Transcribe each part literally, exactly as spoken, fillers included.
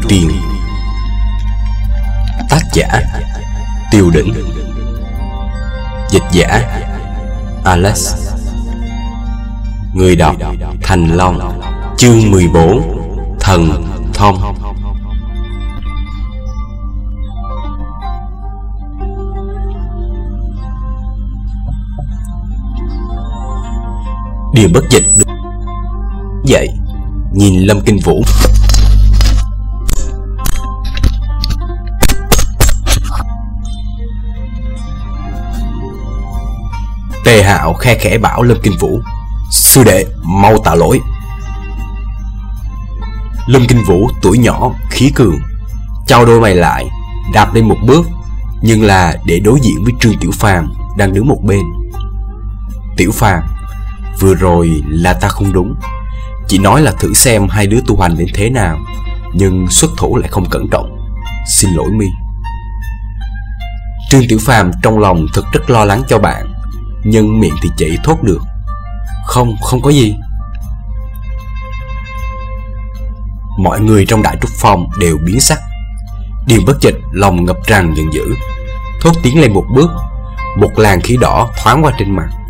tiền. Tác giả Tiêu Đỉnh. Dịch giả Alex. Người đọc Thành Long. Chương mười bốn. Thần thông. Điền Bất Dịch đứng dậy, nhìn Lâm Kinh Vũ. Tề Hạo khe khẽ bảo Lâm Kinh Vũ: "Sư đệ, mau tạ lỗi." Lâm Kinh Vũ tuổi nhỏ khí cường, chau đôi mày lại, đạp lên một bước, nhưng là để đối diện với Trương Tiểu Phàm đang đứng một bên. "Tiểu Phàm, vừa rồi là ta không đúng, chỉ nói là thử xem hai đứa tu hành đến thế nào, nhưng xuất thủ lại không cẩn trọng, xin lỗi mi." Trương Tiểu Phàm trong lòng thực rất lo lắng cho bạn, nhưng miệng thì chỉ thốt được: Không, không có gì." Mọi người trong Đại Trúc Phong đều biến sắc. Điền Bất Dịch lòng ngập tràn giận dữ, thốt tiến lên một bước, một làn khí đỏ thoáng qua trên mặt.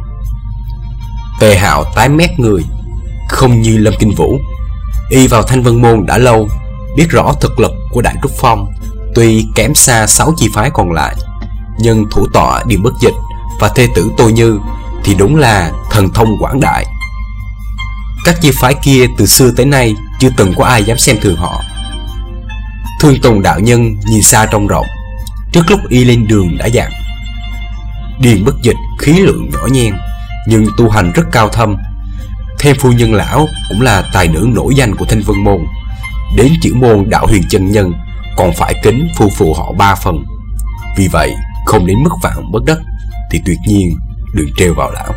Tề Hạo tái mét người, không như Lâm Kinh Vũ, y vào Thanh Vân Môn đã lâu, biết rõ thực lực của Đại Trúc Phong tuy kém xa sáu chi phái còn lại, nhưng thủ tọa Điền Bất Dịch và thê tử Tô Như thì đúng là thần thông quảng đại. Các chi phái kia từ xưa tới nay chưa từng có ai dám xem thường họ. Thương Tùng đạo nhân nhìn xa trông rộng, trước lúc y lên đường đã dặn: Điền Bất Dịch khí lượng nhỏ nhen, nhưng tu hành rất cao thâm. Thêm phu nhân lão cũng là tài nữ nổi danh của Thanh Vân Môn, đến chữ môn đạo huyền chân nhân còn phải kính phu phụ họ ba phần. Vì vậy không đến mức vạn bất đắc thì tuyệt nhiên đừng trêu vào lão.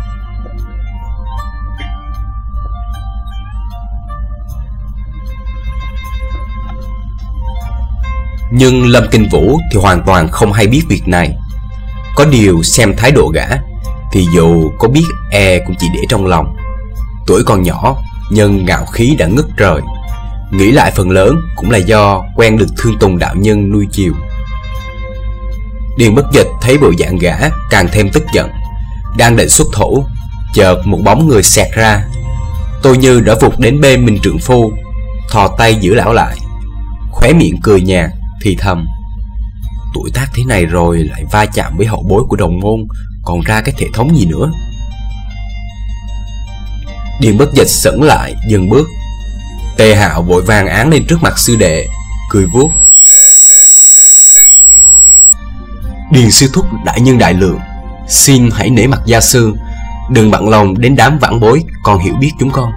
Nhưng Lâm Kinh Vũ thì hoàn toàn không hay biết việc này. Có điều xem thái độ gã thì dù có biết e cũng chỉ để trong lòng. Tuổi còn nhỏ nhưng ngạo khí đã ngất trời. Nghĩ lại phần lớn cũng là do quen được Thương Tùng đạo nhân nuôi chiều. Điền Bất Dịch thấy bộ dạng gã càng thêm tức giận, đang định xuất thủ, chợt một bóng người xẹt ra. Tô Như đã vụt đến bên mình trượng phu, thò tay giữ lão lại, khóe miệng cười nhạt thì thầm: Tuổi tác thế này rồi lại va chạm với hậu bối của đồng môn, còn ra cái thể thống gì nữa. Điền Bất Dịch sững lại dừng bước. Tề Hạo vội vàng án lên trước mặt sư đệ, cười vuốt: Điền sư thúc đại nhân đại lượng, xin hãy nể mặt gia sư, đừng bận lòng đến đám vãn bối còn hiểu biết chúng con.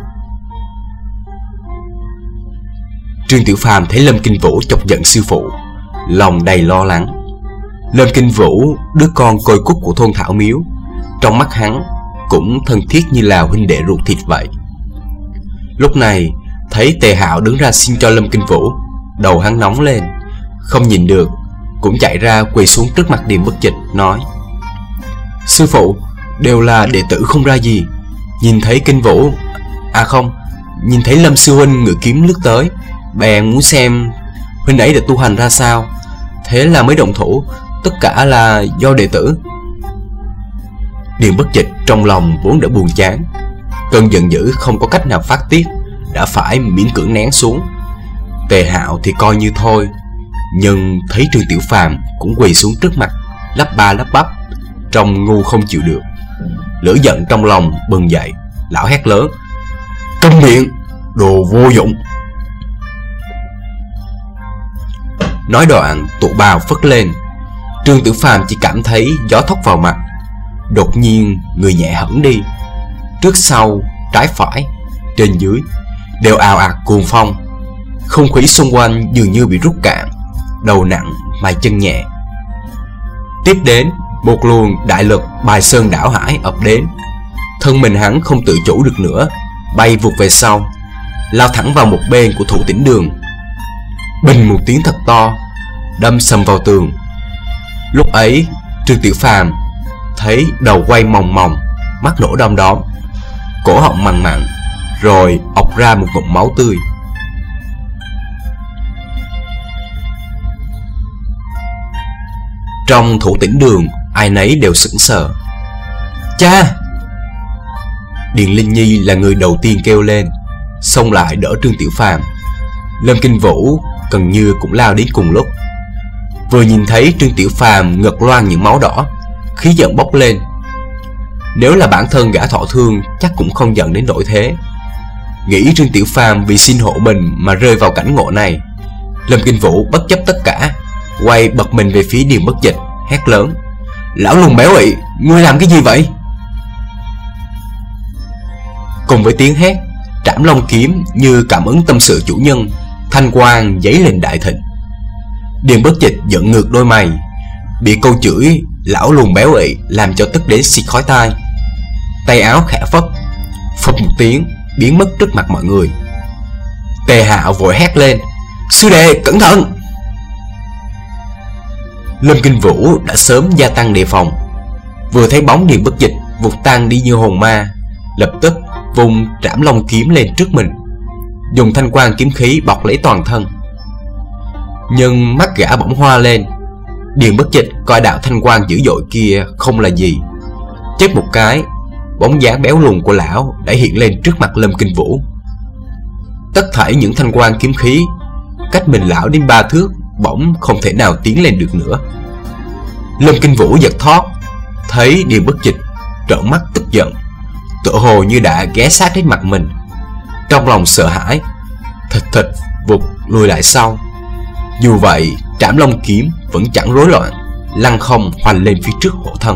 Trương Tiểu Phàm thấy Lâm Kinh Vũ chọc giận sư phụ, lòng đầy lo lắng. Lâm Kinh Vũ, đứa con côi cút của thôn Thảo Miếu, trong mắt hắn cũng thân thiết như là huynh đệ ruột thịt vậy. Lúc này thấy Tề Hạo đứng ra xin cho Lâm Kinh Vũ, đầu hắn nóng lên, không nhìn được, cũng chạy ra quỳ xuống trước mặt Điền Bất Dịch nói: Sư phụ, đều là đệ tử không ra gì, nhìn thấy Kinh Vũ, à không, nhìn thấy Lâm sư huynh ngự kiếm lướt tới, bèn muốn xem huynh ấy đã tu hành ra sao, thế là mới động thủ, tất cả là do đệ tử. Điền Bất Dịch trong lòng vốn đã buồn chán, cơn giận dữ không có cách nào phát tiết, đã phải miễn cưỡng nén xuống. Tề Hạo thì coi như thôi, nhưng thấy Trương Tiểu Phàm cũng quỳ xuống trước mặt, lắp ba lắp bắp, trông ngu không chịu được. Lửa giận trong lòng bừng dậy, lão hét lớn: Câm miệng, đồ vô dụng! Nói đoạn tụ bào phất lên. Trương Tiểu Phàm chỉ cảm thấy gió thốc vào mặt, đột nhiên người nhẹ hẳn đi. Trước sau, trái phải, trên dưới đều ào ạt cuồng phong. Không khí xung quanh dường như bị rút cạn, đầu nặng mà chân nhẹ. Tiếp đến một luồng đại lực bài sơn đảo hải ập đến. Thân mình hắn không tự chủ được nữa, bay vụt về sau, lao thẳng vào một bên của Thủ Tĩnh Đường. Bình một tiếng thật to, đâm sầm vào tường. Lúc ấy Trương Tiểu Phàm thấy đầu quay mòng mòng, mắt nổ đom đóm, cổ họng mằn mặn, rồi ọc ra một ngụm máu tươi. Trong thủ tĩnh đường, ai nấy đều sững sờ. Cha! Điền Linh Nhi là người đầu tiên kêu lên, xông lại đỡ Trương Tiểu Phàm. Lâm Kinh Vũ gần như cũng lao đến cùng lúc. Vừa nhìn thấy Trương Tiểu Phàm ngực loang những máu đỏ, khí giận bốc lên. Nếu là bản thân gã thọ thương chắc cũng không giận đến nỗi thế. Nghĩ Trương Tiểu Phàm vì xin hộ mình mà rơi vào cảnh ngộ này, Lâm Kinh Vũ bất chấp tất cả, quay bật mình về phía Điền Bất Dịch, hét lớn: Lão lùn béo ị, ngươi làm cái gì vậy? Cùng với tiếng hét, Trảm Long kiếm như cảm ứng tâm sự chủ nhân, thanh quang giấy lên đại thịnh. Điền Bất Dịch giận ngược đôi mày, bị câu chửi lão lùn béo ị làm cho tức đến xịt khói tai. Tay áo khẽ phất, phập một tiếng biến mất trước mặt mọi người. Tề Hạo vội hét lên: Sư đệ cẩn thận! Lâm Kinh Vũ đã sớm gia tăng đề phòng, vừa thấy bóng Điền Bất Dịch vụt tan đi như hồn ma, lập tức vùng Trảm Long kiếm lên trước mình, dùng thanh quang kiếm khí bọc lấy toàn thân. Nhưng mắt gã bỗng hoa lên. Điền Bất Dịch coi đạo thanh quang dữ dội kia không là gì, chớp một cái, bóng dáng béo lùn của lão đã hiện lên trước mặt Lâm Kinh Vũ. Tất thảy những thanh quang kiếm khí cách mình lão đến ba thước bỗng không thể nào tiến lên được nữa. Lâm Kinh Vũ giật thót, thấy Điền Bất Dịch trợn mắt tức giận, tựa hồ như đã ghé sát đến mặt mình. Trong lòng sợ hãi, thịt thịt vụt lùi lại sau. Dù vậy, Trảm Long kiếm vẫn chẳng rối loạn, lăng không hoành lên phía trước hộ thân.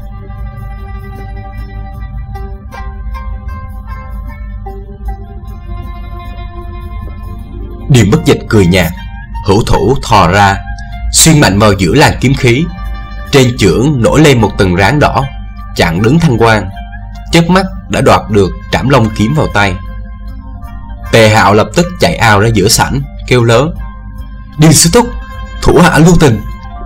Điền Bất Dịch cười nhạt, hữu thủ thò ra, xuyên mạnh vào giữa làn kiếm khí. Trên chưởng nổi lên một tầng ráng đỏ, chặn đứng thanh quang, chớp mắt đã đoạt được Trảm Long kiếm vào tay. Tề Hạo lập tức chạy ào ra giữa sảnh, kêu lớn: Điền sư thúc, thủ hạ lưu tình!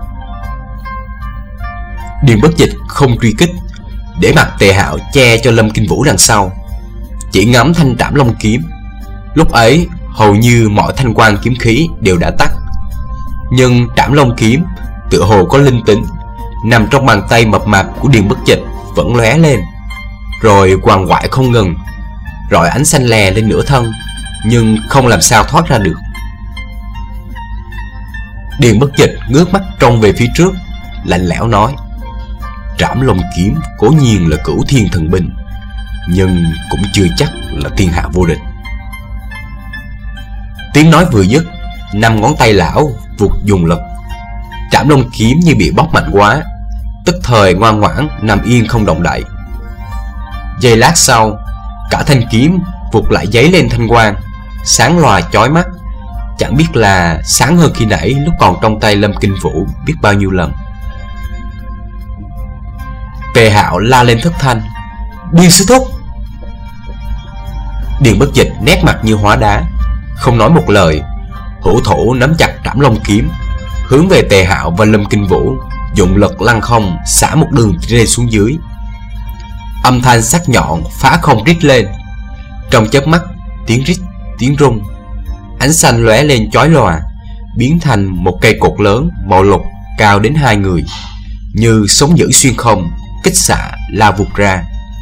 Điền Bất Dịch không truy kích, để mặc Tề Hạo che cho Lâm Kinh Vũ đằng sau, chỉ ngắm thanh Trảm Long kiếm. Lúc ấy hầu như mọi thanh quang kiếm khí đều đã tắt, nhưng Trảm Long kiếm tựa hồ có linh tính, nằm trong bàn tay mập mạp của Điền Bất Dịch vẫn lóe lên, rồi quằn quại không ngừng, rọi ánh xanh lè lên nửa thân, nhưng không làm sao thoát ra được. Điền Bất Dịch ngước mắt trông về phía trước, lạnh lẽo nói: Trảm Long kiếm cố nhiên là cửu thiên thần binh, nhưng cũng chưa chắc là thiên hạ vô địch. Tiếng nói vừa dứt, năm ngón tay lão vụt dùng lực, Trảm Long kiếm như bị bóp mạnh quá, tức thời ngoan ngoãn nằm yên không động đậy. Giây lát sau, cả thanh kiếm vụt lại giấy lên thanh quang, sáng loà chói mắt, chẳng biết là sáng hơn khi nãy lúc còn trong tay Lâm Kinh Vũ biết bao nhiêu lần. Tề Hạo la lên thất thanh: Điền sư thúc! Điền Bất Dịch nét mặt như hóa đá, không nói một lời, hữu thủ nắm chặt Trảm Long kiếm, hướng về Tề Hạo và Lâm Kinh Vũ, dụng lực lăng không xả một đường rơi xuống dưới. Âm thanh sắc nhọn phá không rít lên. Trong chớp mắt, tiếng rít, tiếng rung, ánh xanh lóe lên chói lòa, biến thành một cây cột lớn màu lục cao đến hai người, như sóng dữ xuyên không, kích xạ lao vụt ra.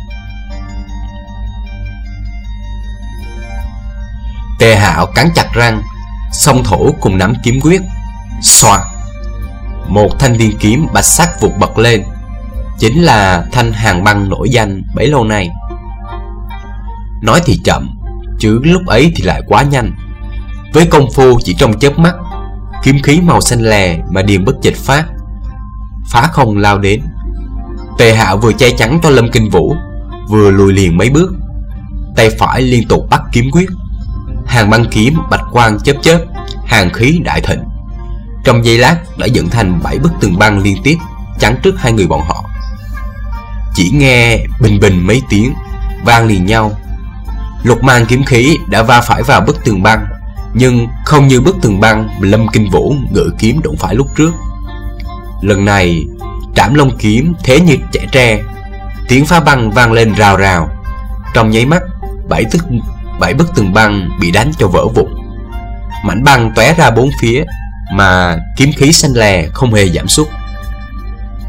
Tề Hạo cắn chặt răng, song thủ cùng nắm kiếm quyết, xoạt, một thanh thiên kiếm bạch sắc vụt bật lên, chính là thanh Hàn Băng nổi danh bấy lâu nay. Nói thì chậm, chứ lúc ấy thì lại quá nhanh. Với công phu chỉ trong chớp mắt, kiếm khí màu xanh lè mà Điền Bất Dịch phát, phá không lao đến. Tề Hạo vừa che chắn cho Lâm Kinh Vũ, vừa lùi liền mấy bước, tay phải liên tục bắt kiếm quyết. Hàn Băng kiếm bạch quang chớp chớp, hàn khí đại thịnh, trong giây lát đã dựng thành bảy bức tường băng liên tiếp chắn trước hai người bọn họ. Chỉ nghe bình bình mấy tiếng vang liền nhau, lục mang kiếm khí đã va phải vào bức tường băng, nhưng không như bức tường băng mà Lâm Kinh Vũ ngự kiếm đụng phải lúc trước. Lần này Trảm Long kiếm thế như chẻ tre, tiếng phá băng vang lên rào rào. Trong nháy mắt, bảy tức bảy bức tường băng bị đánh cho vỡ vụn, mảnh băng tóe ra bốn phía, mà kiếm khí xanh lè không hề giảm sút.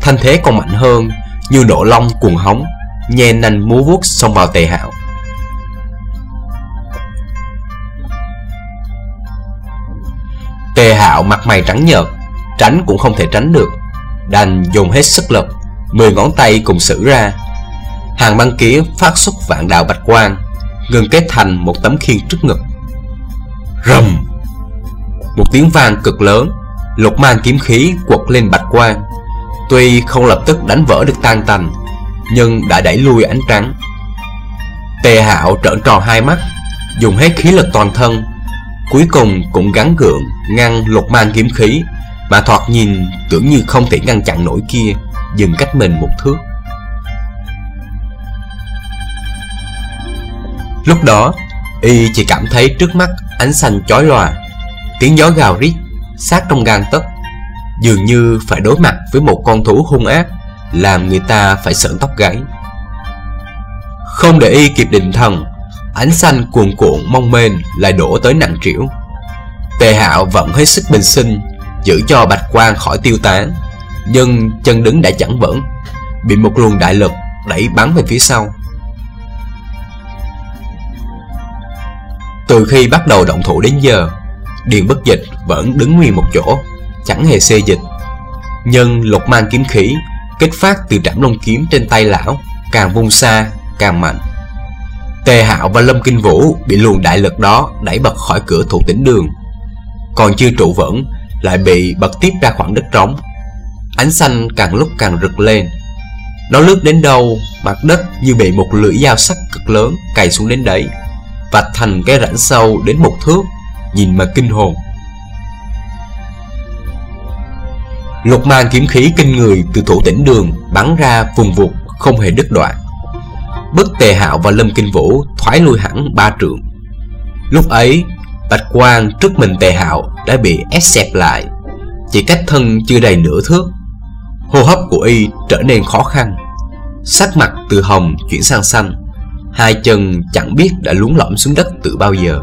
thanh thế còn mạnh hơn, như nộ long cuồng hống, nhe nanh múa vuốt xông vào Tề Hạo. Tề Hạo mặt mày trắng nhợt, tránh cũng không thể tránh được, đành dùng hết sức lực, mười ngón tay cùng sử ra. Hàng băng kiếm phát xuất vạn đạo bạch quang, ngừng kết thành một tấm khiên trước ngực. Rầm! Một tiếng vang cực lớn, lục mang kiếm khí quật lên bạch quang. Tuy không lập tức đánh vỡ được tan tành, nhưng đã đẩy lui ánh trắng. Tề Hạo trợn tròn hai mắt, dùng hết khí lực toàn thân, cuối cùng cũng gắng gượng ngăn lục mang kiếm khí mà thoạt nhìn tưởng như không thể ngăn chặn nổi kia dừng cách mình một thước. Lúc đó y chỉ cảm thấy trước mắt ánh xanh chói lòa, tiếng gió gào rít sát trong gang tấc, dường như phải đối mặt với một con thú hung ác, làm người ta phải sởn tóc gáy. Không để y kịp định thần, ánh xanh cuồn cuộn mong mênh lại đổ tới nặng trĩu. Tề Hạo vận hết sức bình sinh giữ cho bạch quang khỏi tiêu tán, nhưng chân đứng đã chẳng vững, bị một luồng đại lực đẩy bắn về phía sau. Từ khi bắt đầu động thủ đến giờ, Điền Bất Dịch vẫn đứng nguyên một chỗ, chẳng hề xê dịch. Nhưng lục mang kiếm khí kích phát từ trảm long kiếm trên tay lão càng vung xa càng mạnh. Tề Hạo và Lâm Kinh Vũ bị luồng đại lực đó đẩy bật khỏi cửa Thủ Tĩnh Đường, còn chưa trụ vững lại bị bật tiếp ra khoảng đất trống. Ánh xanh càng lúc càng rực lên, nó lướt đến đâu mặt đất như bị một lưỡi dao sắc cực lớn cày xuống đến đấy, vạch thành cái rãnh sâu đến một thước, nhìn mà kinh hồn. Lục mang kiếm khí kinh người từ Thủ Tĩnh Đường bắn ra vùng vụt không hề đứt đoạn, bức Tề Hạo và Lâm Kinh Vũ thoái lui hẳn ba trượng. Lúc ấy bạch quang trước mình Tề Hạo đã bị ép xẹp lại, chỉ cách thân chưa đầy nửa thước. Hô hấp của y trở nên khó khăn, sắc mặt từ hồng chuyển sang xanh, hai chân chẳng biết đã lún lõm xuống đất từ bao giờ.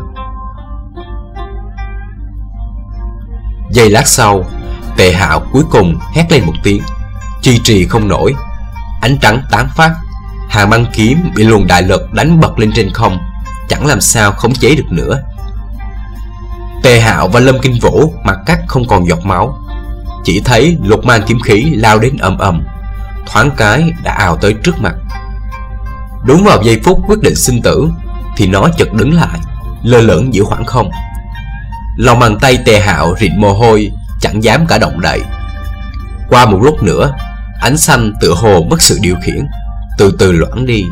Giây lát sau, Tề Hạo cuối cùng hét lên một tiếng, trì trì không nổi, ánh trắng tán phát, hàng băng kiếm bị luồng đại lực đánh bật lên trên không, chẳng làm sao khống chế được nữa. Tề Hạo và Lâm Kinh Vũ mặt cắt không còn giọt máu, chỉ thấy lục mang kiếm khí lao đến ầm ầm, thoáng cái đã ào tới trước mặt. Đúng vào giây phút quyết định sinh tử thì nó chợt đứng lại, lơ lửng giữa khoảng không. Lòng bàn tay Tề Hạo rịn mồ hôi, chẳng dám cả động đậy. Qua một lúc nữa, ánh xanh tựa hồ mất sự điều khiển, từ từ loãng đi.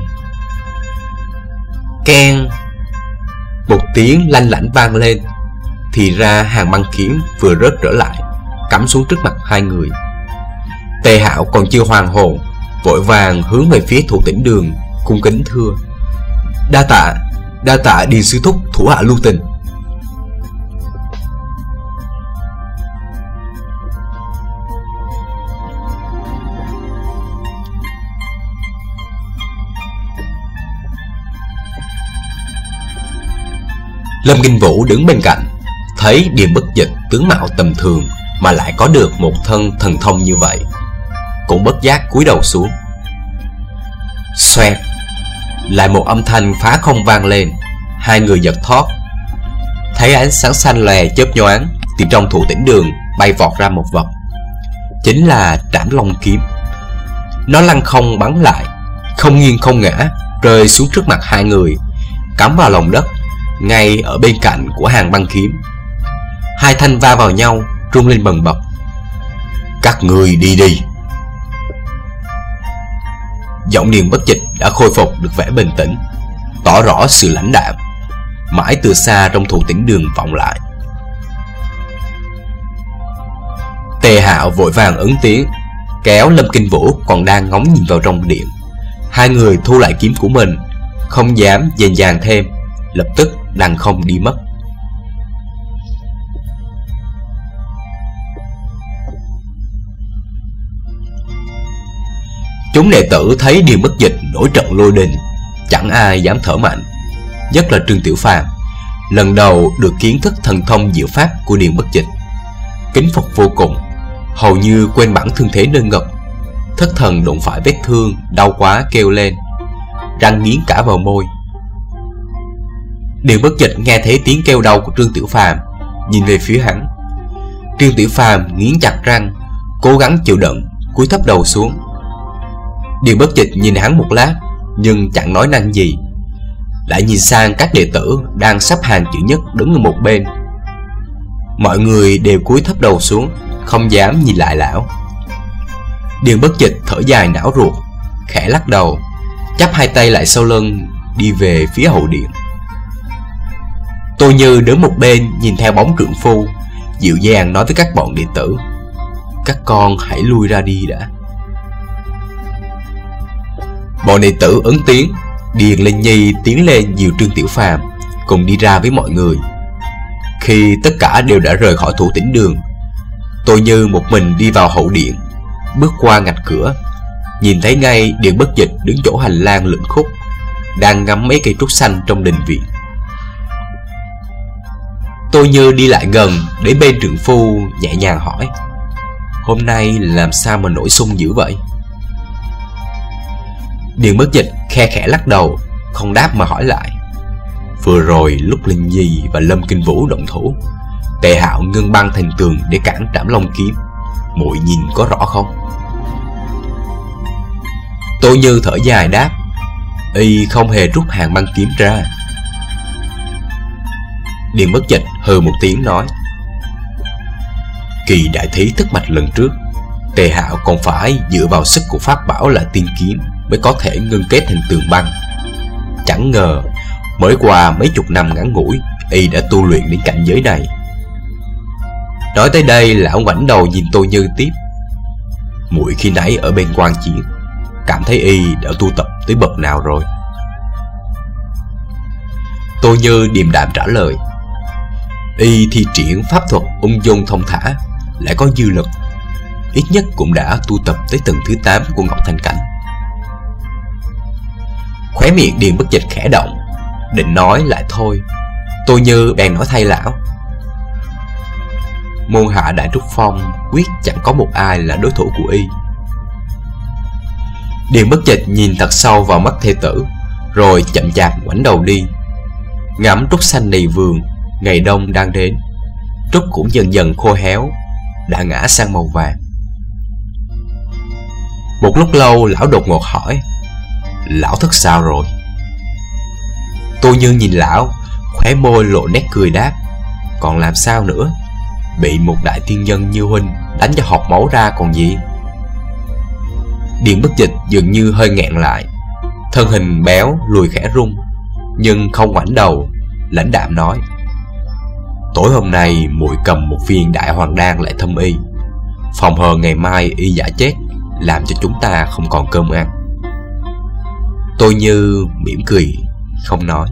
Keng! Một tiếng lanh lảnh vang lên, thì ra hàng băng kiếm vừa rớt trở lại, cắm xuống trước mặt hai người. Tề Hạo còn chưa hoàn hồn, vội vàng hướng về phía Thủ Tĩnh Đường, cung kính thưa: Đa tạ, đa tạ Điền sư thúc thủ hạ lưu tình. Lâm Kinh Vũ đứng bên cạnh, thấy Điền Bất Dịch tướng mạo tầm thường mà lại có được một thân thần thông như vậy, cũng bất giác cúi đầu xuống. Xoẹt, lại một âm thanh phá không vang lên, hai người giật thót. Thấy ánh sáng xanh lè chớp nhoáng từ trong Thủ Tĩnh Đường bay vọt ra một vật, chính là Trảm Long kiếm. Nó lăn không bắn lại, không nghiêng không ngã, rơi xuống trước mặt hai người, cắm vào lòng đất ngay ở bên cạnh của hàng băng kiếm. Hai thanh va vào nhau, rung lên bần bật. Các người đi đi. Giọng Điền Bất Dịch đã khôi phục được vẻ bình tĩnh, tỏ rõ sự lãnh đạm. Mãi từ xa trong Thủ Tĩnh Đường vọng lại. Tề Hạo vội vàng ứng tiếng, kéo Lâm Kinh Vũ còn đang ngóng nhìn vào trong điện. Hai người thu lại kiếm của mình, không dám dèn dàng thêm, lập tức đằng không đi mất. Chúng đệ tử thấy Điền Bất Dịch nổi trận lôi đình, chẳng ai dám thở mạnh, nhất là Trương Tiểu Phàm, lần đầu được kiến thức thần thông diệu pháp của Điền Bất Dịch, kính phục vô cùng, hầu như quên bẵng thương thế nơi ngực. thất thần đụng phải vết thương, đau quá kêu lên, răng nghiến cả vào môi. Điền Bất Dịch nghe thấy tiếng kêu đau của Trương Tiểu Phàm, nhìn về phía hắn. Trương Tiểu Phàm nghiến chặt răng, cố gắng chịu đựng, cúi thấp đầu xuống. Điền Bất Dịch nhìn hắn một lát, nhưng chẳng nói năng gì, lại nhìn sang các đệ tử đang sắp hàng chữ nhất đứng ở một bên. Mọi người đều cúi thấp đầu xuống, không dám nhìn lại lão. Điền Bất Dịch thở dài não ruột, khẽ lắc đầu, chắp hai tay lại sau lưng, đi về phía hậu điện. Tô Như đứng một bên nhìn theo bóng trượng phu, dịu dàng nói với các bọn đệ tử: các con hãy lui ra đi đã. Bọn đệ tử ứng tiếng. Điền Linh Nhi tiến lên dìu Trương Tiểu Phàm cùng đi ra với mọi người. Khi tất cả đều đã rời khỏi thủ tĩnh đường, Tô Như một mình đi vào hậu điện, bước qua ngạch cửa, nhìn thấy ngay Điền Bất Dịch đứng chỗ hành lang lửng khúc, đang ngắm mấy cây trúc xanh trong đình viện. Tô Như đi lại gần đến bên trượng phu, nhẹ nhàng hỏi: hôm nay làm sao mà nổi xung dữ vậy? Điền Bất Dịch khe khẽ lắc đầu, không đáp mà hỏi lại: vừa rồi lúc Linh Nhi và Lâm Kinh Vũ động thủ, Tề Hạo ngưng băng thành tường để cản Trảm Long kiếm, muội nhìn có rõ không? Tô Như thở dài đáp: y không hề rút hàng băng kiếm ra. Điền Bất Dịch hừ một tiếng nói: kỳ đại thí thất mạch lần trước, Tề Hạo còn phải dựa vào sức của pháp bảo là tiên kiếm mới có thể ngưng kết thành tường băng. Chẳng ngờ mới qua mấy chục năm ngắn ngủi, y đã tu luyện đến cảnh giới này. Nói tới đây, lão ngoảnh đầu nhìn Tô Như tiếp: muội khi nãy ở bên quan chiến, cảm thấy y đã tu tập tới bậc nào rồi? Tô Như điềm đạm trả lời: y thi triển pháp thuật ung dung thông thả, lại có dư lực, ít nhất cũng đã tu tập tới tầng thứ tám của Ngọc Thanh Cảnh. Khóe miệng Điền Bất Dịch khẽ động, định nói lại thôi. Tô Như bèn nói thay lão: môn hạ Đại Trúc Phong quyết chẳng có một ai là đối thủ của y. Điền Bất Dịch nhìn thật sâu vào mắt thê tử, rồi chậm chạp ngoảnh đầu đi. Ngắm trúc xanh đầy vườn, ngày đông đang đến, trúc cũng dần dần khô héo, đã ngã sang màu vàng. Một lúc lâu, lão đột ngột hỏi: lão thất sao rồi? Tô Như nhìn lão, khóe môi lộ nét cười đáp: còn làm sao nữa, bị một đại tiên nhân như huynh đánh cho học máu ra còn gì. Điền Bất Dịch dường như hơi nghẹn lại, thân hình béo lùi khẽ rung, nhưng không ngoảnh đầu, lãnh đạm nói: tối hôm nay muội cầm một viên đại hoàng đan lại thâm y, phòng hờ ngày mai y giả chết, làm cho chúng ta không còn cơm ăn. Tô Như mỉm cười không nói.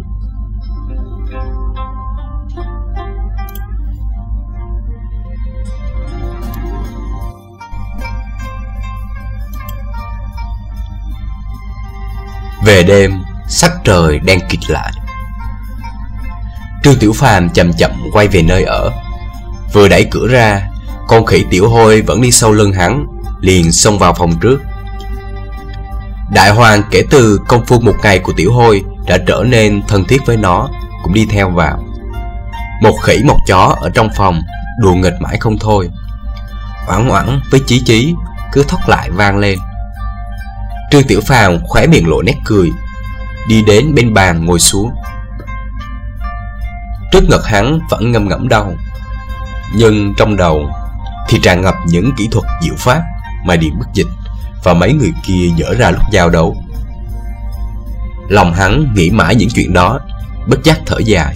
Về đêm, sắc trời đen kịt lại. Trương Tiểu Phàm chậm chậm quay về nơi ở. Vừa đẩy cửa ra, con khỉ Tiểu Hôi vẫn đi sau lưng hắn, liền xông vào phòng trước. Đại Hoàng kể từ công phu một ngày của Tiểu Hôi đã trở nên thân thiết với nó, cũng đi theo vào. Một khỉ một chó ở trong phòng đùa nghịch mãi không thôi. Oảng oảng với Chí Chí cứ thóc lại vang lên. Trương Tiểu Phàm khóe miệng lộ nét cười, đi đến bên bàn ngồi xuống. Trước ngực hắn vẫn ngâm ngẫm đau, nhưng trong đầu thì tràn ngập những kỹ thuật diệu pháp mà Điền Bất Dịch và mấy người kia dở ra lúc giao đấu. Lòng hắn nghĩ mãi những chuyện đó, bất giác thở dài.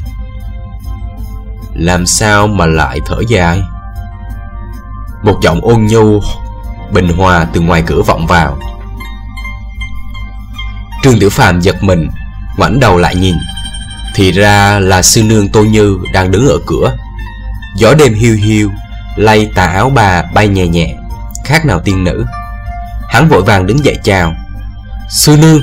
Làm sao mà lại thở dài? Một giọng ôn nhu bình hòa từ ngoài cửa vọng vào. Trương Tiểu Phàm giật mình, ngoảnh đầu lại nhìn, thì ra là sư nương Tô Như đang đứng ở cửa. Gió đêm hiu hiu lay tà áo bà bay nhẹ nhẹ, khác nào tiên nữ. Hắn vội vàng đứng dậy chào: sư nương.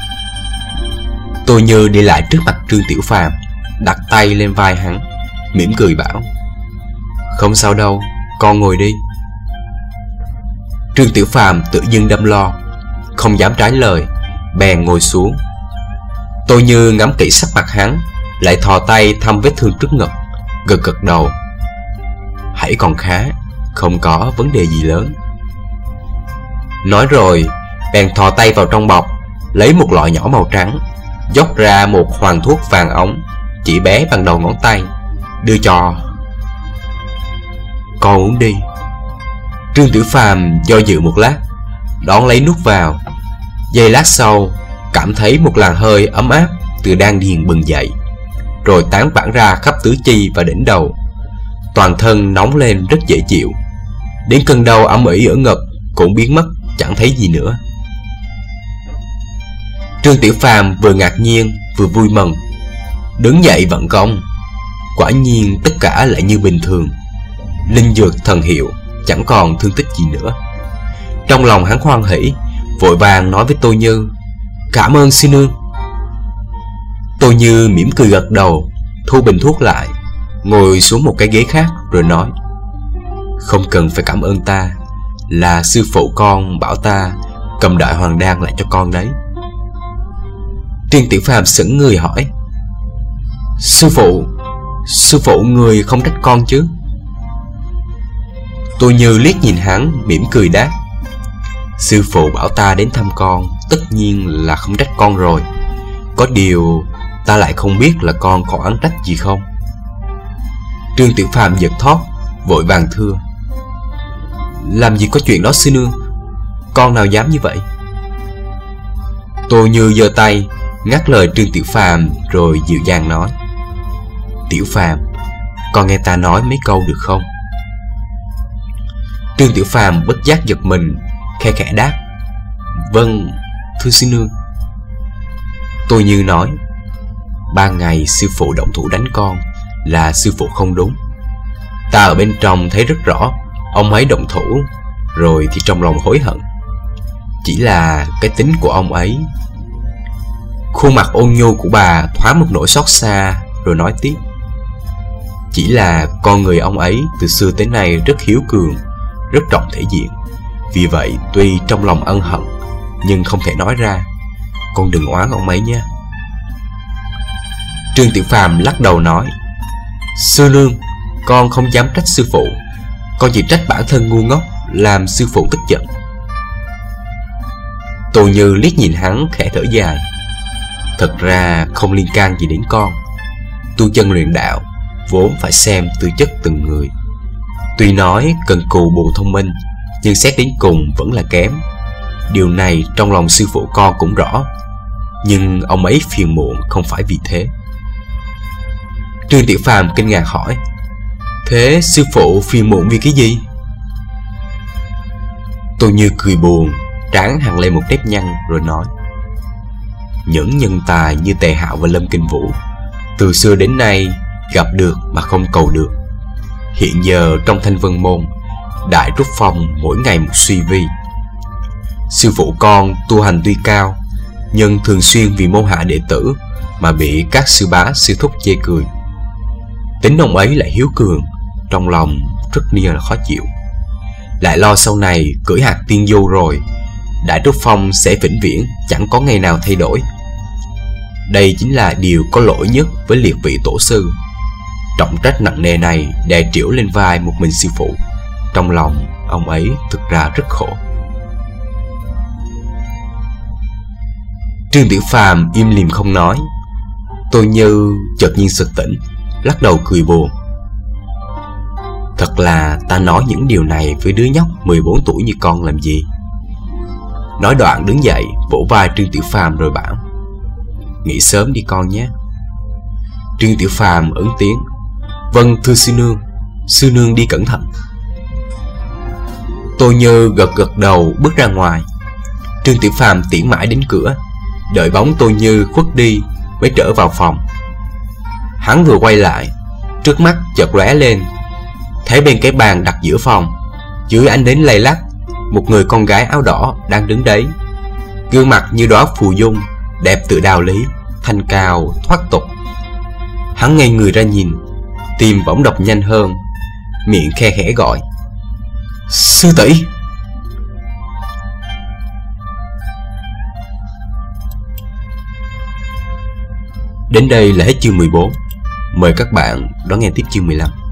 Tô Như đi lại trước mặt Trương Tiểu Phàm, đặt tay lên vai hắn, mỉm cười bảo: không sao đâu, con ngồi đi. Trương Tiểu Phàm tự dưng đâm lo, không dám trái lời, bèn ngồi xuống. Tôi Như ngắm kỹ sắc mặt hắn, lại thò tay thăm vết thương trước ngực, gật gật đầu. Hãy còn khá, không có vấn đề gì lớn. Nói rồi bèn thò tay vào trong bọc, lấy một lọ nhỏ màu trắng, dốc ra một hoàng thuốc vàng óng, chỉ bé bằng đầu ngón tay, đưa cho. Con uống đi. Trương Tiểu Phàm do dự một lát, đón lấy nuốt vào. Giây lát sau, cảm thấy một làn hơi ấm áp từ đan điền bừng dậy, rồi tán vãn ra khắp tứ chi và đỉnh đầu. Toàn thân nóng lên rất dễ chịu, đến cơn đau ẩm ỉ ở ngực cũng biến mất, chẳng thấy gì nữa. Trương Tiểu Phàm vừa ngạc nhiên vừa vui mừng, đứng dậy vận công. Quả nhiên tất cả lại như bình thường, linh dược thần hiệu, chẳng còn thương tích gì nữa. Trong lòng hắn hoan hỉ, vội vàng nói với Tô Như: Cảm ơn sư nương. Tô Như mỉm cười gật đầu, thu bình thuốc lại, ngồi xuống một cái ghế khác rồi nói: Không cần phải cảm ơn ta, là sư phụ con bảo ta cầm đại hoàng đan lại cho con đấy. Trương Tiểu Phàm sững người hỏi: Sư phụ, sư phụ người không trách con chứ? Tô Như liếc nhìn hắn, mỉm cười đáp: Sư phụ bảo ta đến thăm con, tất nhiên là không trách con rồi. Có điều ta lại không biết là con có oán trách gì không. Trương Tiểu Phàm giật thót, vội vàng thưa: Làm gì có chuyện đó sư nương, con nào dám như vậy. Tô Như giơ tay ngắt lời Trương Tiểu Phàm rồi dịu dàng nói: Tiểu Phàm, con nghe ta nói mấy câu được không? Trương Tiểu Phàm bất giác giật mình, khe khẽ đáp: Vâng, thưa sư nương. Tô Như nói: Ba ngày sư phụ động thủ đánh con là sư phụ không đúng. Ta ở bên trong thấy rất rõ ông ấy động thủ, rồi thì trong lòng hối hận. Chỉ là cái tính của ông ấy. Khuôn mặt ôn nhu của bà thoáng một nỗi xót xa, rồi nói tiếp: Chỉ là con người ông ấy từ xưa tới nay rất hiếu cường, rất trọng thể diện. Vì vậy tuy trong lòng ân hận, nhưng không thể nói ra. Con đừng oán ông ấy nha. Trương Tiểu Phàm lắc đầu nói: Sư nương, con không dám trách sư phụ, con chỉ trách bản thân ngu ngốc làm sư phụ tức giận. Tô Như liếc nhìn hắn khẽ thở dài: Thật ra không liên can gì đến con. Tu chân luyện đạo vốn phải xem tư chất từng người. Tuy nói cần cù bù thông minh, nhưng xét đến cùng vẫn là kém. Điều này trong lòng sư phụ con cũng rõ, nhưng ông ấy phiền muộn không phải vì thế. Trương Tiểu Phàm kinh ngạc hỏi: Thế sư phụ phiền muộn vì cái gì? Tô Như cười buồn, trán hằn lên một nếp nhăn rồi nói: Những nhân tài như Tề Hạo và Lâm Kinh Vũ từ xưa đến nay gặp được mà không cầu được. Hiện giờ trong Thanh Vân Môn, Đại Trúc Phong mỗi ngày một suy vi. Sư phụ con tu hành tuy cao, nhưng thường xuyên vì môn hạ đệ tử mà bị các sư bá sư thúc chê cười. Tính ông ấy lại hiếu cường, trong lòng rất nia là khó chịu. Lại lo sau này cưỡi hạt tiên du rồi, Đại Trúc Phong sẽ vĩnh viễn chẳng có ngày nào thay đổi. Đây chính là điều có lỗi nhất với liệt vị tổ sư. Trọng trách nặng nề này đè trĩu lên vai một mình sư phụ. Trong lòng ông ấy thực ra rất khổ. Trương Tiểu Phàm im lìm không nói. Tô Như chợt nhiên sực tỉnh, lắc đầu cười buồn: Thật là ta nói những điều này với đứa nhóc mười bốn tuổi như con làm gì. Nói đoạn đứng dậy vỗ vai Trương Tiểu Phàm rồi bảo: Nghỉ sớm đi con nhé. Trương Tiểu Phàm ứng tiếng: Vâng thưa sư nương, sư nương đi cẩn thận. Tô Như gật gật đầu bước ra ngoài. Trương Tiểu Phàm tiễn mãi đến cửa, đợi bóng Tô Như khuất đi mới trở vào phòng. Hắn vừa quay lại, trước mắt chợt lóe lên, thấy bên cái bàn đặt giữa phòng, dưới ánh nến lay lắc, một người con gái áo đỏ đang đứng đấy. Gương mặt như đóa phù dung, đẹp tự đạo lý, thanh cao thoát tục. Hắn ngây người ra nhìn, tim bỗng đập nhanh hơn, miệng khe khẽ gọi: Sư tỷ. Đến đây là hết chương mười bốn. Mời các bạn đón nghe tiếp chương mười lăm.